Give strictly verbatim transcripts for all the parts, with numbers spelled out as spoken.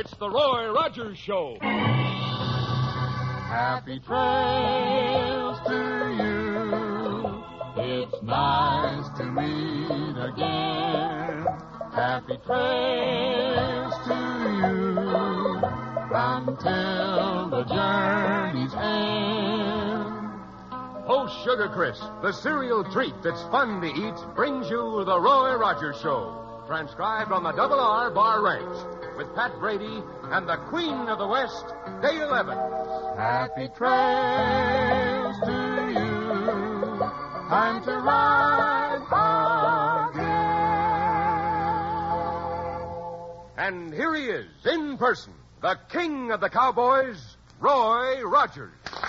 It's the Roy Rogers Show. Happy trails to you. It's nice to meet again. Happy trails to you until the journey's end. Post Sugar Crisp, the cereal treat that's fun to eat, brings you the Roy Rogers Show. Transcribed on the Double R Bar Ranch with Pat Brady and the Queen of the West, Dale Evans. Happy trails to you. Time to ride again. And here he is, in person, the king of the cowboys, Roy Rogers.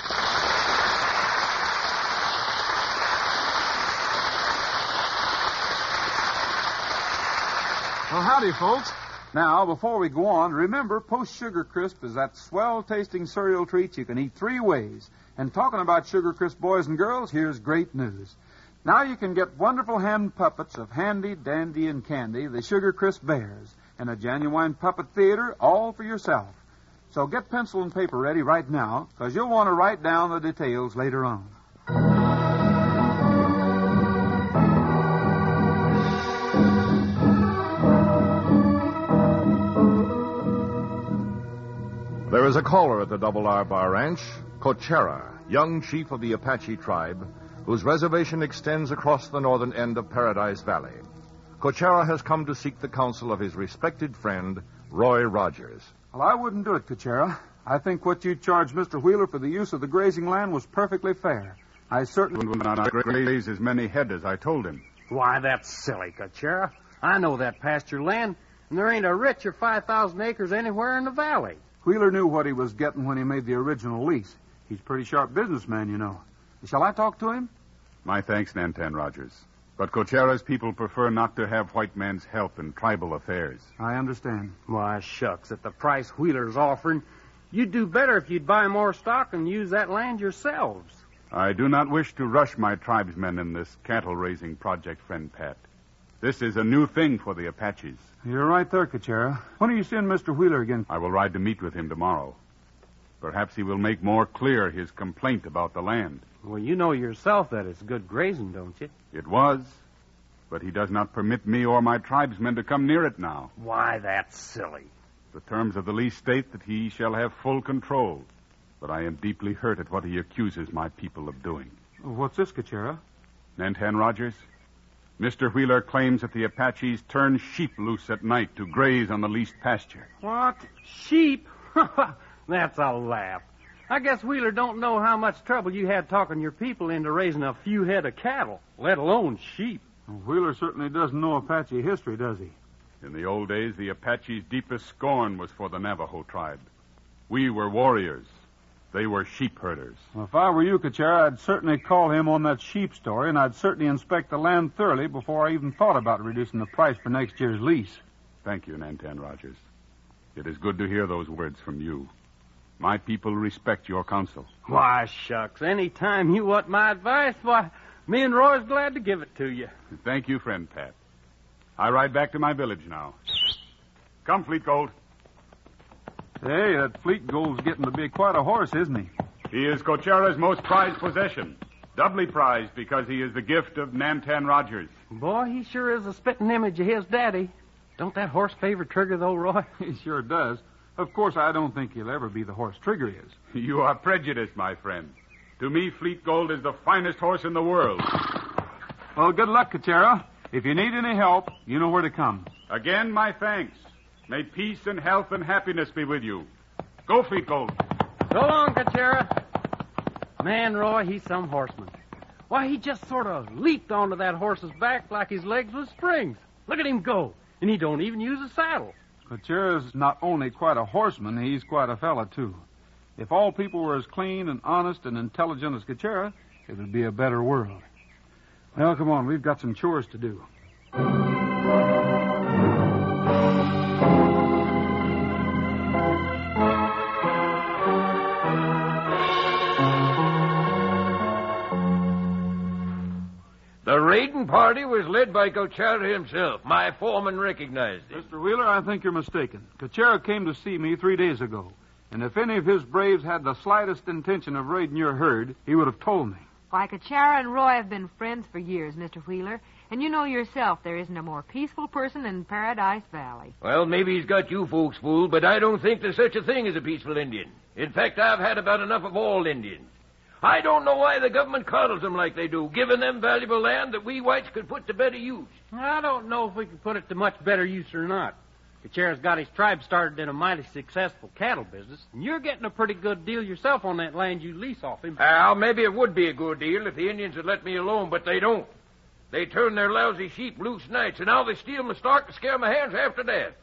Well, howdy, folks. Now, before we go on, remember, Post Sugar Crisp is that swell-tasting cereal treat you can eat three ways. And talking about Sugar Crisp, boys and girls, here's great news. Now you can get wonderful hand puppets of Handy, Dandy, and Candy, the Sugar Crisp Bears, and a genuine puppet theater all for yourself. So get pencil and paper ready right now, because you'll want to write down the details later on. There is a caller at the Double R Bar Ranch, Cochera, young chief of the Apache tribe, whose reservation extends across the northern end of Paradise Valley. Cochera has come to seek the counsel of his respected friend, Roy Rogers. Well, I wouldn't do it, Cochera. I think what you charged Mister Wheeler for the use of the grazing land was perfectly fair. I certainly would not graze as many head as I told him. Why, that's silly, Cochera. I know that pasture land, and there ain't a richer five thousand acres anywhere in the valley. Wheeler knew what he was getting when he made the original lease. He's a pretty sharp businessman, you know. Shall I talk to him? My thanks, Nantan Rogers. But Cochera's people prefer not to have white man's help in tribal affairs. I understand. Why, shucks, at the price Wheeler's offering, you'd do better if you'd buy more stock and use that land yourselves. I do not wish to rush my tribesmen in this cattle-raising project, friend Pat. This is a new thing for the Apaches. You're right there, Cochera. When are you seeing Mister Wheeler again? I will ride to meet with him tomorrow. Perhaps he will make more clear his complaint about the land. Well, you know yourself that it's good grazing, don't you? It was, but he does not permit me or my tribesmen to come near it now. Why, that's silly. The terms of the lease state that he shall have full control, but I am deeply hurt at what he accuses my people of doing. What's this, Cochera? Nantan Rogers, Mister Wheeler claims that the Apaches turn sheep loose at night to graze on the leased pasture. What? Sheep? That's a laugh. I guess Wheeler don't know how much trouble you had talking your people into raising a few head of cattle, let alone sheep. Well, Wheeler certainly doesn't know Apache history, does he? In the old days, the Apaches' deepest scorn was for the Navajo tribe. We were warriors. They were sheep herders. Well, if I were you, Cochera, I'd certainly call him on that sheep story, and I'd certainly inspect the land thoroughly before I even thought about reducing the price for next year's lease. Thank you, Nantan Rogers. It is good to hear those words from you. My people respect your counsel. Why, shucks, any time you want my advice, why, me and Roy's glad to give it to you. Thank you, friend Pat. I ride back to my village now. Come, Fleet Gold. Hey, that Fleet Gold's getting to be quite a horse, isn't he? He is Cochera's most prized possession. Doubly prized because he is the gift of Nantan Rogers. Boy, he sure is a spitting image of his daddy. Don't that horse favor Trigger, though, Roy? He sure does. Of course, I don't think he'll ever be the horse Trigger is. You are prejudiced, my friend. To me, Fleet Gold is the finest horse in the world. Well, good luck, Cochera. If you need any help, you know where to come. Again, my thanks. May peace and health and happiness be with you. Go, Fleet Gold. So long, Cochera. Man, Roy, he's some horseman. Why, he just sort of leaped onto that horse's back like his legs was springs. Look at him go. And he don't even use a saddle. Cochera's not only quite a horseman, he's quite a fella, too. If all people were as clean and honest and intelligent as Cochera, it would be a better world. Well, come on, we've got some chores to do. The raiding party was led by Cochera himself. My foreman recognized him. Mister Wheeler, I think you're mistaken. Cochera came to see me three days ago. And if any of his braves had the slightest intention of raiding your herd, he would have told me. Why, Cochera and Roy have been friends for years, Mister Wheeler. And you know yourself there isn't a more peaceful person in Paradise Valley. Well, maybe he's got you folks fooled, but I don't think there's such a thing as a peaceful Indian. In fact, I've had about enough of all Indians. I don't know why the government coddles them like they do, giving them valuable land that we whites could put to better use. I don't know if we can put it to much better use or not. Cochera's got his tribe started in a mighty successful cattle business, and you're getting a pretty good deal yourself on that land you lease off him. Well, maybe it would be a good deal if the Indians had let me alone, but they don't. They turn their lousy sheep loose nights, and now they steal my stock to scare my hands after that.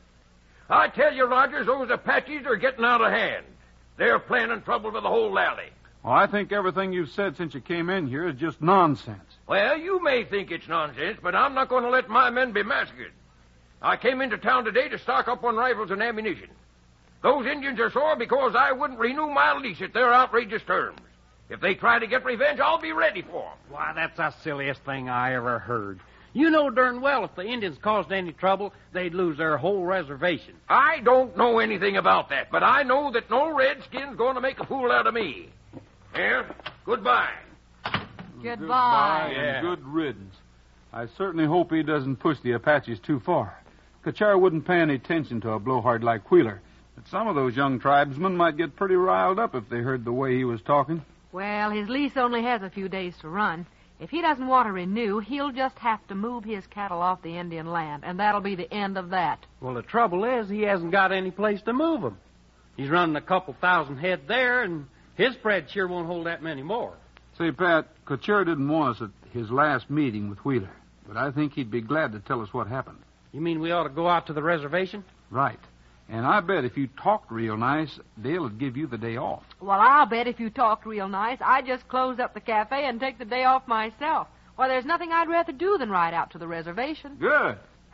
I tell you, Rogers, those Apaches are getting out of hand. They're planning trouble for the whole valley. Well, I think everything you've said since you came in here is just nonsense. Well, you may think it's nonsense, but I'm not going to let my men be massacred. I came into town today to stock up on rifles and ammunition. Those Indians are sore because I wouldn't renew my lease at their outrageous terms. If they try to get revenge, I'll be ready for them. Why, that's the silliest thing I ever heard. You know darn well if the Indians caused any trouble, they'd lose their whole reservation. I don't know anything about that, but I know that no redskin's going to make a fool out of me. Here, goodbye. Goodbye. Goodbye Yeah. and good riddance. I certainly hope he doesn't push the Apaches too far. Cochera wouldn't pay any attention to a blowhard like Wheeler, but some of those young tribesmen might get pretty riled up if they heard the way he was talking. Well, his lease only has a few days to run. If he doesn't want to renew, he'll just have to move his cattle off the Indian land, and that'll be the end of that. Well, the trouble is he hasn't got any place to move them. He's running a couple thousand head there, and his spread sure won't hold that many more. Say, Pat, Cochera didn't want us at his last meeting with Wheeler, but I think he'd be glad to tell us what happened. You mean we ought to go out to the reservation? Right. And I bet if you talked real nice, Dale would give you the day off. Well, I'll bet if you talked real nice, I'd just close up the cafe and take the day off myself. Why, there's nothing I'd rather do than ride out to the reservation. Good.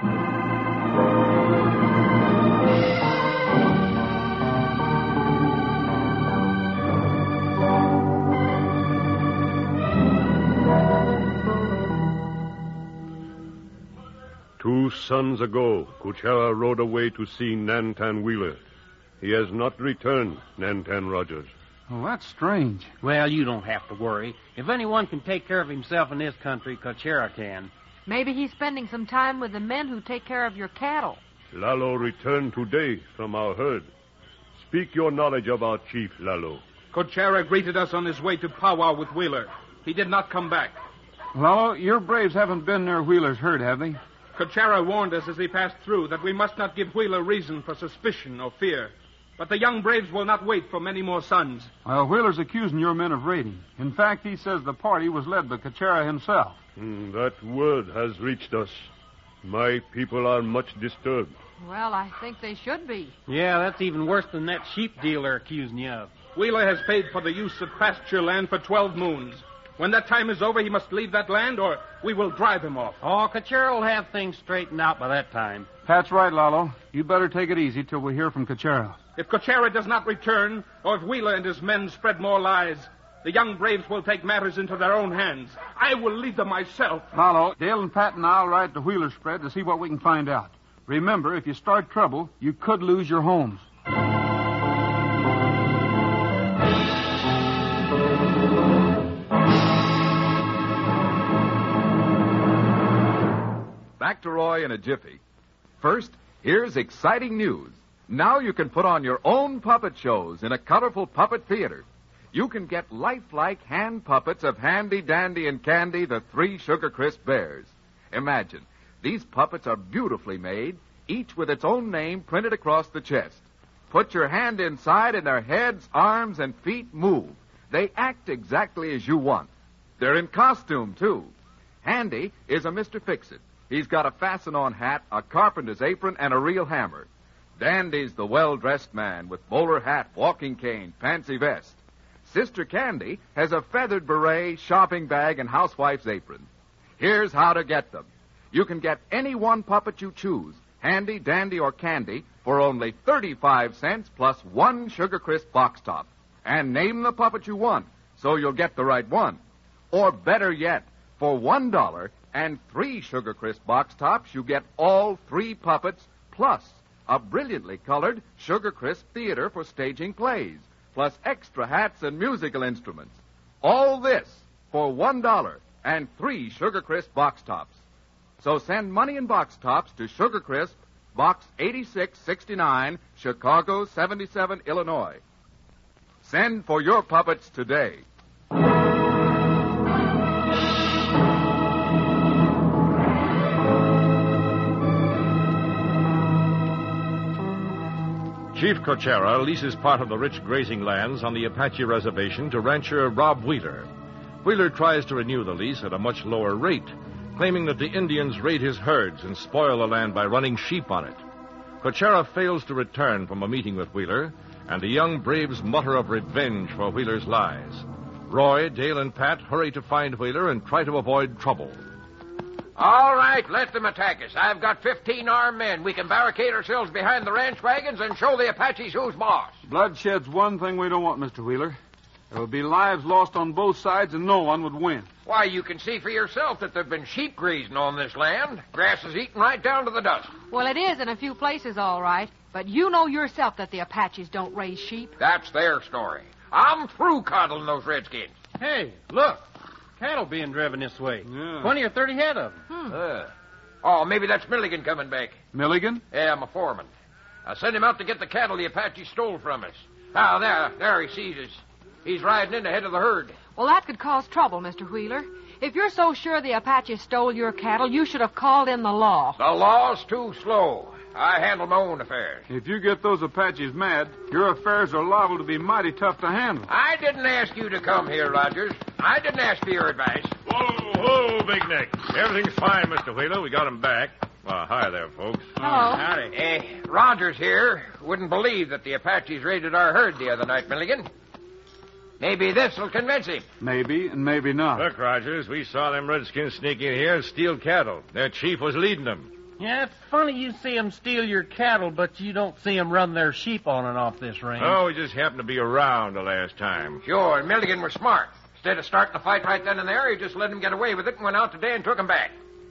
Two suns ago, Cochera rode away to see Nantan Wheeler. He has not returned, Nantan Rogers. Well, that's strange. Well, you don't have to worry. If anyone can take care of himself in this country, Cochera can. Maybe he's spending some time with the men who take care of your cattle. Lalo returned today from our herd. Speak your knowledge of our chief, Lalo. Cochera greeted us on his way to powwow with Wheeler. He did not come back. Lalo, your braves haven't been near Wheeler's herd, have they? Cochera warned us as he passed through that we must not give Wheeler reason for suspicion or fear. But the young braves will not wait for many more suns. Well, Wheeler's accusing your men of raiding. In fact, he says the party was led by Cochera himself. Mm, that word has reached us. My people are much disturbed. Well, I think they should be. Yeah, that's even worse than that sheep deal they're accusing you of. Wheeler has paid for the use of pasture land for twelve moons. When that time is over, he must leave that land, or we will drive him off. Oh, Cochera will have things straightened out by that time. Pat's right, Lalo. You'd better take it easy till we hear from Cochera. If Cochera does not return, or if Wheeler and his men spread more lies, the young braves will take matters into their own hands. I will lead them myself. Lalo, Dale and Pat and I'll ride to Wheeler spread to see what we can find out. Remember, if you start trouble, you could lose your homes. Back to Roy in a jiffy. First, here's exciting news. Now you can put on your own puppet shows in a colorful puppet theater. You can get lifelike hand puppets of Handy, Dandy, and Candy, the three Sugar Crisp bears. Imagine, these puppets are beautifully made, each with its own name printed across the chest. Put your hand inside and their heads, arms, and feet move. They act exactly as you want. They're in costume, too. Handy is a Mister Fix-It. He's got a fasten-on hat, a carpenter's apron, and a real hammer. Dandy's the well-dressed man with bowler hat, walking cane, fancy vest. Sister Candy has a feathered beret, shopping bag, and housewife's apron. Here's how to get them. You can get any one puppet you choose, Handy, Dandy, or Candy, for only thirty-five cents plus one Sugar Crisp box top. And name the puppet you want, so you'll get the right one. Or better yet, for one dollar, and three Sugar Crisp box tops, you get all three puppets plus a brilliantly colored Sugar Crisp theater for staging plays, plus extra hats and musical instruments. All this for one dollar and three Sugar Crisp box tops. So send money in box tops to Sugar Crisp, Box eighty-six sixty-nine, Chicago seventy-seven, Illinois. Send for your puppets today. Chief Cochera leases part of the rich grazing lands on the Apache reservation to rancher Rob Wheeler. Wheeler tries to renew the lease at a much lower rate, claiming that the Indians raid his herds and spoil the land by running sheep on it. Cochera fails to return from a meeting with Wheeler, and the young braves mutter of revenge for Wheeler's lies. Roy, Dale, and Pat hurry to find Wheeler and try to avoid trouble. All right, let them attack us. I've got fifteen armed men. We can barricade ourselves behind the ranch wagons and show the Apaches who's boss. Bloodshed's one thing we don't want, Mister Wheeler. There would be lives lost on both sides, and no one would win. Why, you can see for yourself that there've been sheep grazing on this land. Grass is eaten right down to the dust. Well, it is in a few places, all right. But you know yourself that the Apaches don't raise sheep. That's their story. I'm through coddling those redskins. Hey, look. Cattle being driven this way. Yeah. Twenty or thirty head of them. Hmm. Uh, oh, maybe that's Milligan coming back. Milligan? Yeah, I'm a foreman. I sent him out to get the cattle the Apaches stole from us. Ah, there, there he sees us. He's riding in ahead of the herd. Well, that could cause trouble, Mister Wheeler. If you're so sure the Apaches stole your cattle, you should have called in the law. The law's too slow. I handle my own affairs. If you get those Apaches mad, your affairs are liable to be mighty tough to handle. I didn't ask you to come here, Rogers. I didn't ask for your advice. Whoa, whoa, Big Neck. Everything's fine, Mister Wheeler. We got him back. Well, hi there, folks. Hello. Howdy. Eh, Rogers here wouldn't believe that the Apaches raided our herd the other night, Milligan. Maybe this'll convince him. Maybe, and maybe not. Look, Rogers, we saw them redskins sneak in here and steal cattle. Their chief was leading them. Yeah, it's funny you see 'em steal your cattle, but you don't see 'em run their sheep on and off this range. Oh, we just happened to be around the last time. Sure, and Milligan was smart. Instead of starting the fight right then and there, he just let him get away with it and went out today and took him back.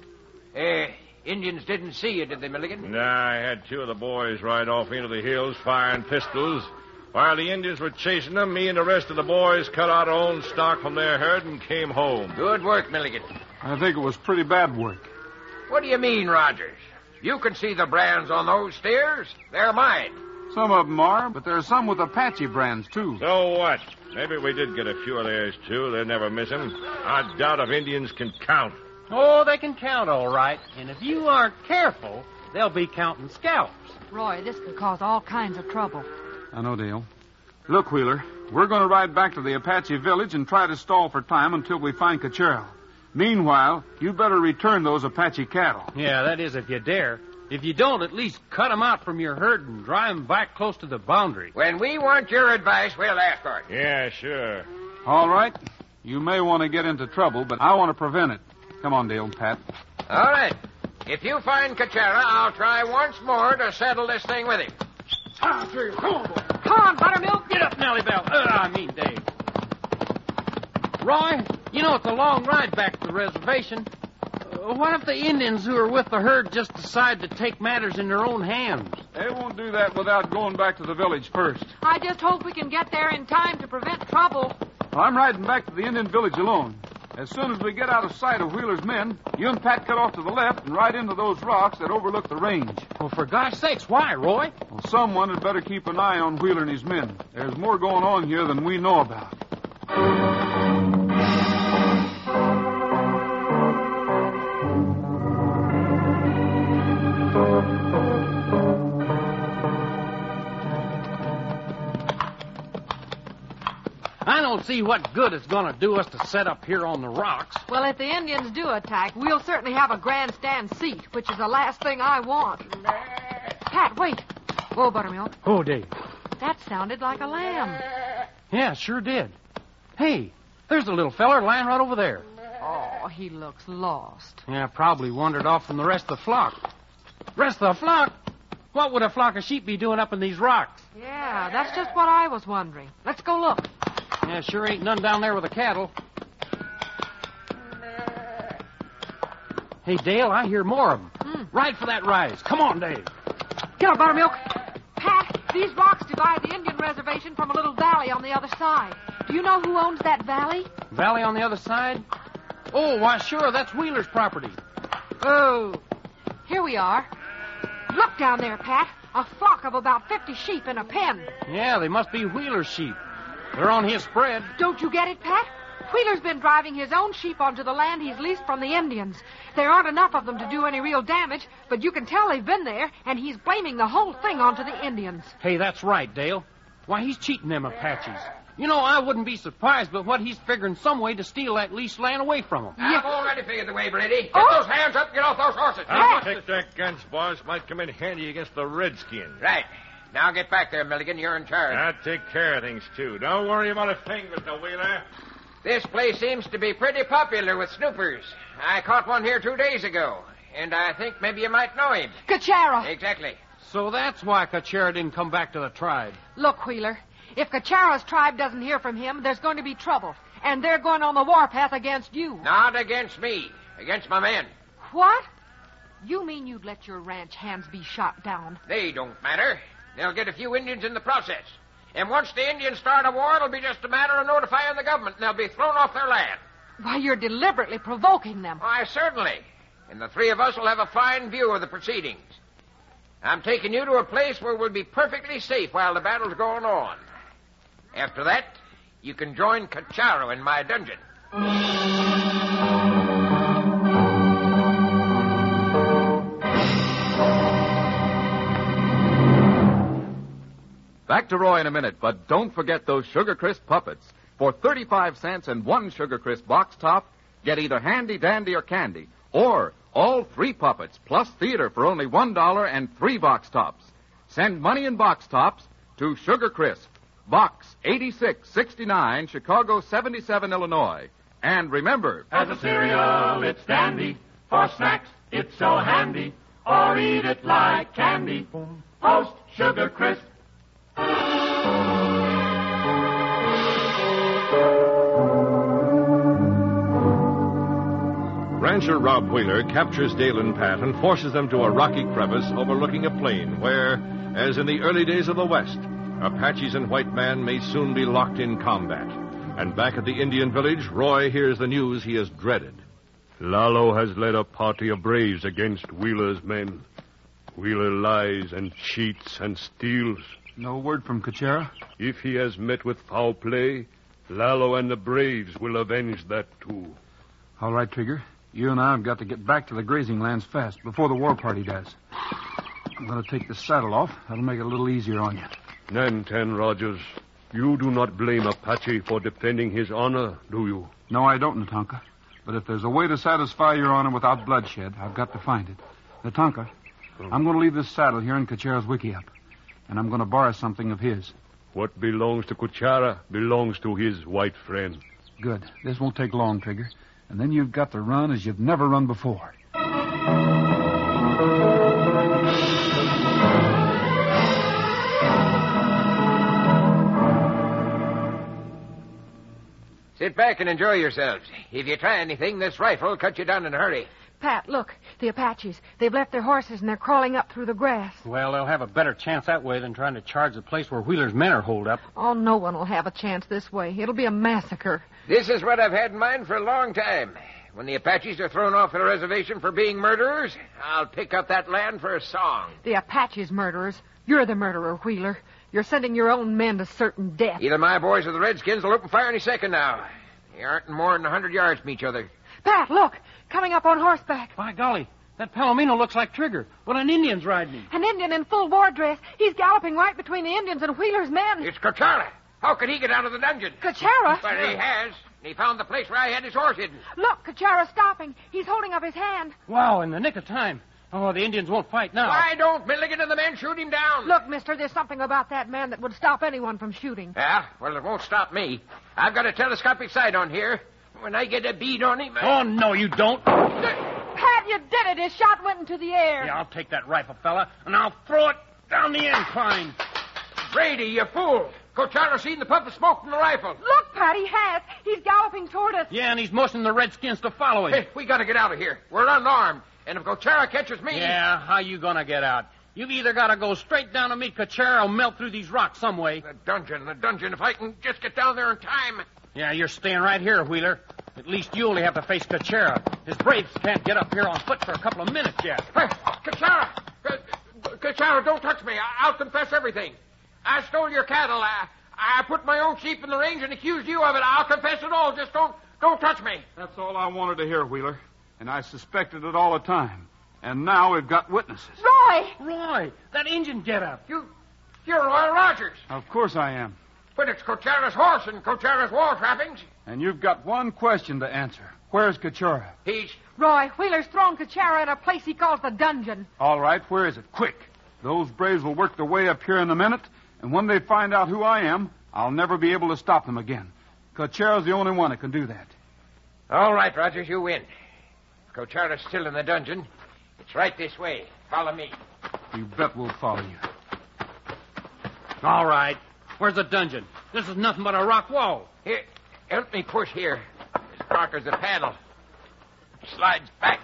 Eh, Indians didn't see you, did they, Milligan? Nah, I had two of the boys ride off into the hills firing pistols. While the Indians were chasing them, me and the rest of the boys cut out our own stock from their herd and came home. Good work, Milligan. I think it was pretty bad work. What do you mean, Rogers? You can see the brands on those steers. They're mine. Some of them are, but there's some with Apache brands, too. So what? Maybe we did get a few of theirs, too. They'd never miss 'em. I doubt if Indians can count. Oh, they can count all right. And if you aren't careful, they'll be counting scalps. Roy, this could cause all kinds of trouble. I know, Dale. Look, Wheeler, we're going to ride back to the Apache village and try to stall for time until we find Cochera. Meanwhile, you better return those Apache cattle. Yeah, that is if you dare. If you don't, at least cut 'em out from your herd and drive 'em back close to the boundary. When we want your advice, we'll ask for it. Yeah, sure. All right. You may want to get into trouble, but I want to prevent it. Come on, Dale and Pat. All right. If you find Cochera, I'll try once more to settle this thing with him. Ah, sure. Come on, boy. Come on, Buttermilk. Get up, Nellie Bell. Uh, I mean, Dave. Roy, you know it's a long ride back to the reservation. Uh, what if the Indians who are with the herd just decide to take matters in their own hands? They won't do that without going back to the village first. I just hope we can get there in time to prevent trouble. Well, I'm riding back to the Indian village alone. As soon as we get out of sight of Wheeler's men, you and Pat cut off to the left and ride into those rocks that overlook the range. Well, for gosh sakes, why, Roy? Well, someone had better keep an eye on Wheeler and his men. There's more going on here than we know about. I don't see what good it's going to do us to set up here on the rocks. Well, if the Indians do attack, we'll certainly have a grandstand seat, which is the last thing I want. Pat, wait. Whoa, Buttermilk. Oh, Dave. That sounded like a lamb. Yeah, sure did. Hey, there's a little feller lying right over there. Oh, he looks lost. Yeah, probably wandered off from the rest of the flock. Rest of the flock? What would a flock of sheep be doing up in these rocks? Yeah, that's just what I was wondering. Let's go look. Yeah, sure ain't none down there with the cattle. Hey, Dale, I hear more of them. Mm. Ride for that rise. Come on, Dave. Get up, Buttermilk. Pat, these rocks divide the Indian reservation from a little valley on the other side. Do you know who owns that valley? Valley on the other side? Oh, why, sure, that's Wheeler's property. Oh. Here we are. Look down there, Pat. A flock of about fifty sheep in a pen. Yeah, they must be Wheeler's sheep. They're on his spread. Don't you get it, Pat? Wheeler's been driving his own sheep onto the land he's leased from the Indians. There aren't enough of them to do any real damage, but you can tell they've been there, and he's blaming the whole thing onto the Indians. Hey, that's right, Dale. Why, he's cheating them Apaches. You know, I wouldn't be surprised but what he's figuring some way to steal that leased land away from them. I've already figured the way, Brady. Get Oh. those hands up and get off those horses. I'll take that guns, boss. Might come in handy against the Redskins. Right. Now get back there, Milligan. You're in charge. I'll take care of things, too. Don't worry about a thing, Mister Wheeler. This place seems to be pretty popular with snoopers. I caught one here two days ago, and I think maybe you might know him. Kachara. Exactly. So that's why Kachara didn't come back to the tribe. Look, Wheeler, if Kachara's tribe doesn't hear from him, there's going to be trouble. And they're going on the warpath against you. Not against me. Against my men. What? You mean you'd let your ranch hands be shot down? They don't matter. They'll get a few Indians in the process. And once the Indians start a war, it'll be just a matter of notifying the government, and they'll be thrown off their land. Why, you're deliberately provoking them. Why, certainly. And the three of us will have a fine view of the proceedings. I'm taking you to a place where we'll be perfectly safe while the battle's going on. After that, you can join Kachara in my dungeon. Back to Roy in a minute, but don't forget those Sugar Crisp puppets. For thirty-five cents and one Sugar Crisp box top, get either Handy, Dandy, or Candy, or all three puppets plus theater for only one dollar and three box tops. Send money in box tops to Sugar Crisp, Box eighty-six sixty-nine, Chicago seventy-seven, Illinois. And remember, As a cereal, it's dandy. For snacks, it's so handy. Or eat it like candy. Post Sugar Crisp. Rancher Rob Wheeler captures Dale and Pat and forces them to a rocky crevice overlooking a plain where, as in the early days of the West, Apaches and white man may soon be locked in combat. And back at the Indian village, Roy hears the news he has dreaded. Lalo has led a party of braves against Wheeler's men. Wheeler lies and cheats and steals. No word from Kachara? If he has met with foul play, Lalo and the braves will avenge that too. All right, Trigger. You and I have got to get back to the grazing lands fast, before the war party does. I'm going to take the saddle off. That'll make it a little easier on you. Nantan Rogers, you do not blame Apache for defending his honor, do you? No, I don't, Natanka. But if there's a way to satisfy your honor without bloodshed, I've got to find it. Natanka, I'm going to leave this saddle here in Kachara's wickiup. And I'm going to borrow something of his. What belongs to Kachara belongs to his white friend. Good. This won't take long, Trigger. And then you've got to run as you've never run before. Sit back and enjoy yourselves. If you try anything, this rifle will cut you down in a hurry. Pat, look. The Apaches. They've left their horses and they're crawling up through the grass. Well, they'll have a better chance that way than trying to charge the place where Wheeler's men are holed up. Oh, no one will have a chance this way. It'll be a massacre. This is what I've had in mind for a long time. When the Apaches are thrown off the reservation for being murderers, I'll pick up that land for a song. The Apaches murderers. You're the murderer, Wheeler. You're sending your own men to certain death. Either my boys or the Redskins will open fire any second now. They aren't more than a hundred yards from each other. Pat, look. Coming up on horseback. By golly, that Palomino looks like Trigger. What an Indian's riding him. An Indian in full war dress. He's galloping right between the Indians and Wheeler's men. It's Kachara. How could he get out of the dungeon? Kachara? But he has. He found the place where I had his horse hidden. Look, Kachara's stopping. He's holding up his hand. Wow, in the nick of time. Oh, the Indians won't fight now. Why don't Milligan and the men shoot him down? Look, mister, there's something about that man that would stop anyone from shooting. Yeah? Well, it won't stop me. I've got a telescopic sight on here. When I get a bead on him... I... Oh, no, you don't. Pat, you did it. His shot went into the air. Yeah, I'll take that rifle, fella, and I'll throw it down the incline. Brady, you fool. Coachella seen the puppet smoke from the rifle. Look, Pat, he has. He's galloping toward us. Yeah, and he's motioning the Redskins to follow him. Hey, we gotta get out of here. We're unarmed. And if Coachella catches me... Yeah, how you gonna get out? You've either got to go straight down to meet Coachella or melt through these rocks some way. The dungeon, the dungeon. If I can just get down there in time. Yeah, you're staying right here, Wheeler. At least you only have to face Coachella. His braves can't get up here on foot for a couple of minutes yet. Hey, Coachella! Coachella, don't touch me. I- I'll confess everything. I stole your cattle. I, I put my own sheep in the range and accused you of it. I'll confess it all. Just don't, don't touch me. That's all I wanted to hear, Wheeler. And I suspected it all the time. And now we've got witnesses. Roy! Roy, that engine get up. You, you're Roy Rogers. Of course I am. But it's Coachella's horse and Coachella's war trappings. And you've got one question to answer. Where's Coachella? He's... Roy, Wheeler's thrown Coachella in a place he calls the dungeon. All right, where is it? Quick. Those braves will work their way up here in a minute, and when they find out who I am, I'll never be able to stop them again. Coachella's the only one that can do that. All right, Rogers, you win. Coachella's still in the dungeon. It's right this way. Follow me. You bet we'll follow you. All right. Where's the dungeon? This is nothing but a rock wall. Here, help me push here. As dark as a paddle. Slides back.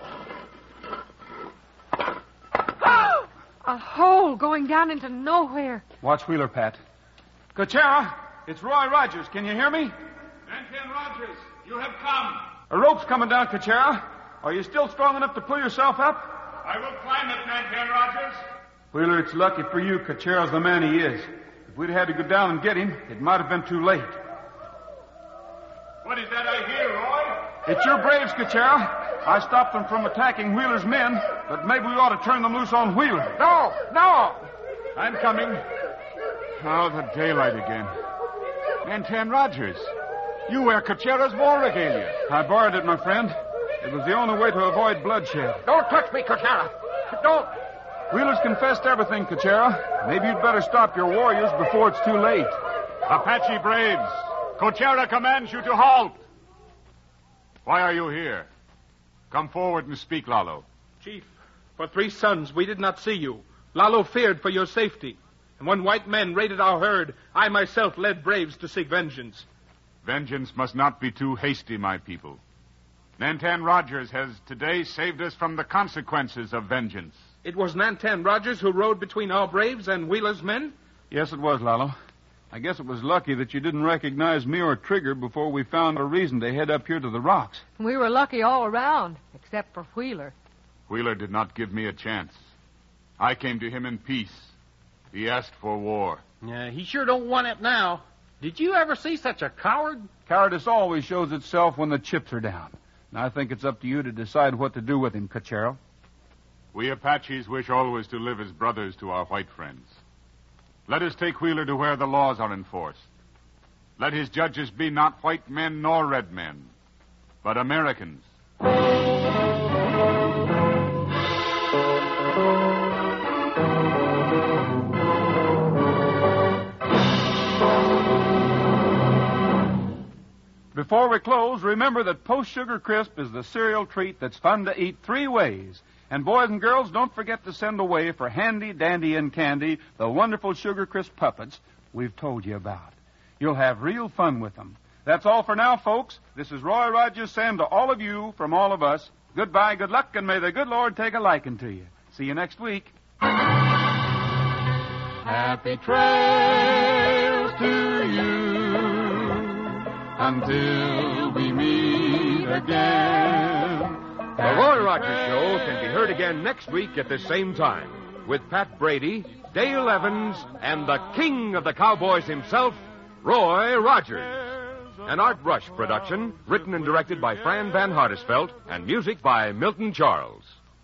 A hole going down into nowhere. Watch Wheeler, Pat. Coachella, it's Roy Rogers. Can you hear me? Nantan Rogers, you have come. A rope's coming down, Coachella. Are you still strong enough to pull yourself up? I will climb it, Nantan Rogers. Wheeler, it's lucky for you Coachella's the man he is. If we'd had to go down and get him, it might have been too late. What is that I hear, Roy? It's your braves, Coachella. I stopped them from attacking Wheeler's men, but maybe we ought to turn them loose on Wheeler. No, no. I'm coming. Oh, the daylight again. Nantan Rogers, you wear Coachella's war regalia. I borrowed it, my friend. It was the only way to avoid bloodshed. Don't touch me, Coachella. Don't. Wheeler's confessed everything, Coachella. Maybe you'd better stop your warriors before it's too late. Apache braves, Coachella commands you to halt. Why are you here? Come forward and speak, Lalo. Chief, for three suns we did not see you. Lalo feared for your safety. And when white men raided our herd, I myself led braves to seek vengeance. Vengeance must not be too hasty, my people. Nantan Rogers has today saved us from the consequences of vengeance. It was Nantan Rogers who rode between our braves and Wheeler's men? Yes, it was, Lalo. I guess it was lucky that you didn't recognize me or Trigger before we found a reason to head up here to the rocks. We were lucky all around, except for Wheeler. Wheeler did not give me a chance. I came to him in peace. He asked for war. Yeah, he sure don't want it now. Did you ever see such a coward? Cowardice always shows itself when the chips are down. And I think it's up to you to decide what to do with him, Coachella. We Apaches wish always to live as brothers to our white friends. Let us take Wheeler to where the laws are enforced. Let his judges be not white men nor red men, but Americans. Before we close, remember that Post Sugar Crisp is the cereal treat that's fun to eat three ways. And boys and girls, don't forget to send away for Handy, Dandy, and Candy the wonderful Sugar Crisp puppets we've told you about. You'll have real fun with them. That's all for now, folks. This is Roy Rogers saying to all of you, from all of us, goodbye, good luck, and may the good Lord take a liking to you. See you next week. Happy trails to you until we meet again. The Roy Rogers Show can be heard again next week at the same time with Pat Brady, Dale Evans, and the king of the cowboys himself, Roy Rogers. An Art Rush production, written and directed by Fran Van Hardesvelt, and music by Milton Charles.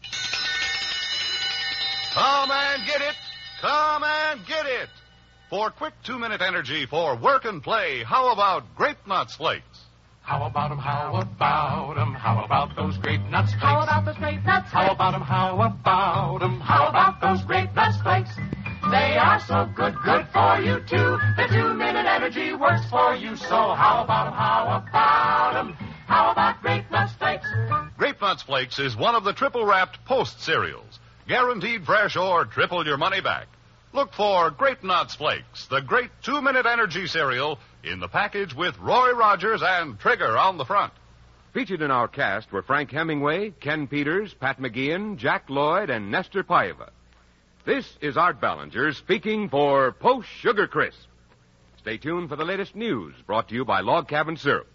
Come and get it! Come and get it! For quick two-minute energy for work and play, how about Grape Nuts Flakes? How about 'em, how about 'em, how about those grape nuts flakes? How about those grape nuts flakes? How about 'em, how about 'em, how about those grape nuts flakes? They are so good, good for you too. The two-minute energy works for you. So how about 'em, how about 'em, how about grape nuts flakes? Grape Nuts Flakes is one of the triple-wrapped Post cereals. Guaranteed fresh or triple your money back. Look for Great Nuts Flakes, the great two-minute energy cereal in the package with Roy Rogers and Trigger on the front. Featured in our cast were Frank Hemingway, Ken Peters, Pat McGeehan, Jack Lloyd, and Nestor Paiva. This is Art Ballinger speaking for Post Sugar Crisp. Stay tuned for the latest news brought to you by Log Cabin Syrup.